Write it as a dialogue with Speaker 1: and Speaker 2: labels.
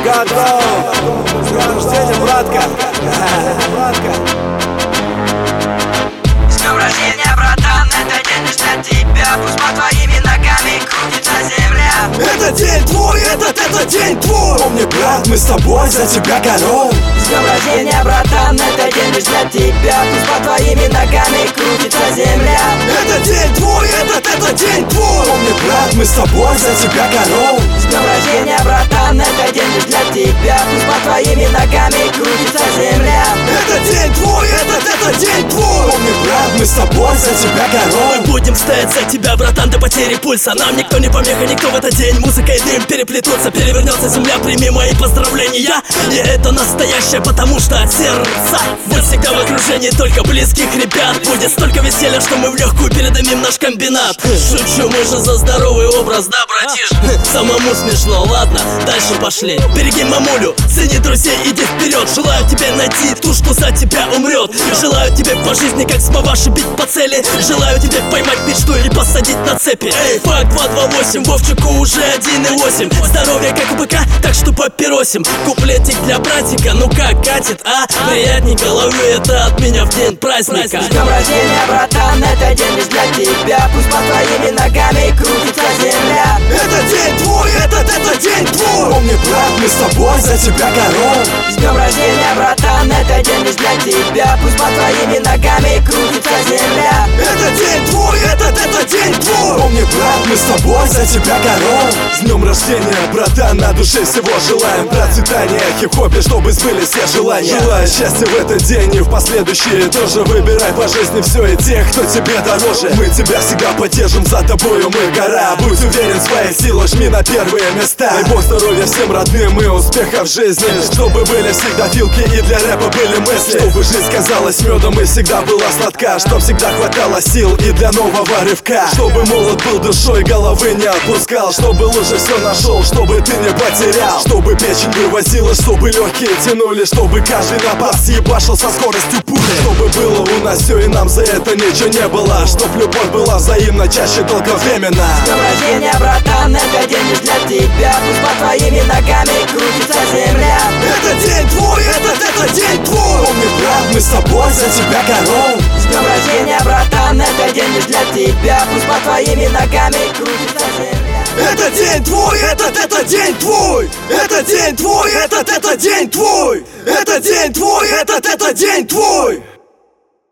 Speaker 1: готов. С днем рождения, братка.
Speaker 2: С днем рождения, братан, это день лишь для тебя. Пусть под твоими ногами крутится земля.
Speaker 1: Это день твой, это день твой. Помни, брат, мы с тобой за тебя горой.
Speaker 2: С днем рождения, братан, это день лишь для тебя. Пусть под твоими ногами крутится земля.
Speaker 1: Это день твой, это день твой. Помни, брат, мы с тобой за тебя горой.
Speaker 2: С днем рождения, братан, это день лишь для тебя. Пусть под твоими ногами крутится земля.
Speaker 1: Это день твой, это день твой. Помни, брат, мы с тобой за тебя горой.
Speaker 3: Мы будем стоять за тебя, братан, до потери пульса. Нам никто не помеха, никто в этот день. Музыка и дым переплетутся, перевернется земля. Прими мои поздравления. И это настоящее, потому что от сердца. Будь всегда в окружении только близких ребят. Будет столько веселья, что мы в легкую передадим наш комбинат. Шучу, мы же за здоровый образ, да, братиш? Самому смешно, ладно, дальше пошли. Береги мамулю, цени друзей, иди вперед. Желаю тебе найти ту, что за тебя умрет. Желаю тебе по жизни, как смоваши, бить по цели. Желаю тебе поймать мечту и посадить на цепи. Эй, факт 228, Вовчику уже 1,8. Здоровье как у быка, так что папиросим. Куплетик для братика, ну как катит, а? Приятненько, ловлю это от меня в день праздника.
Speaker 2: С днем рождения, братан, это день лишь для тебя. Пусть под твоими ногами крутится земля.
Speaker 1: Это день твой, это день твой. Помни, брат, мы с тобой за тебя горой.
Speaker 2: С днем рождения, братан, это день лишь для тебя. Пусть под твоими ногами крутится земля.
Speaker 1: Это день твой, это день твой. Помни, брат, мы с тобой за тебя горой. С днем рождения, братан, на душе всего желаем процветания, хип-хопе, чтобы сбылись все желания. Желаю счастья в этот день и в последующие тоже. Выбирай по жизни все и тех, кто тебе дороже. Мы тебя всегда поддержим, за тобою мы гора. Будь уверен в своей силе, жми на первые места. Дай бог здоровья всем родным и успеха в жизни. Чтобы были всегда филки и для рэпа были мысли. Чтобы жизнь казалась медом и всегда была сладка. Чтоб всегда хватало сил и для нового рывка. Чтобы молод был душой, головы не отпускал. Чтобы лучше все нашел, чтобы ты не потерял. Чтобы печень вывозила, чтобы легкие тянули. Чтобы каждый напад съебашил со скоростью пули. Чтобы было у нас все и нам за это ничего не было. Чтоб любовь была взаимна, чаще долговременно.
Speaker 2: С днем рождения, братан, это день лишь для тебя. Пусть под твоими ногами крутится земля.
Speaker 1: Это день твой, это день твой. Помни, брат, мы с тобой за тебя горой.
Speaker 2: С днем рождения, братан, это день лишь для тебя. Пусть под твоими ногами крутится земля.
Speaker 1: Это день твой, это день твой. Это день твой, это день твой. Это день твой, это день твой.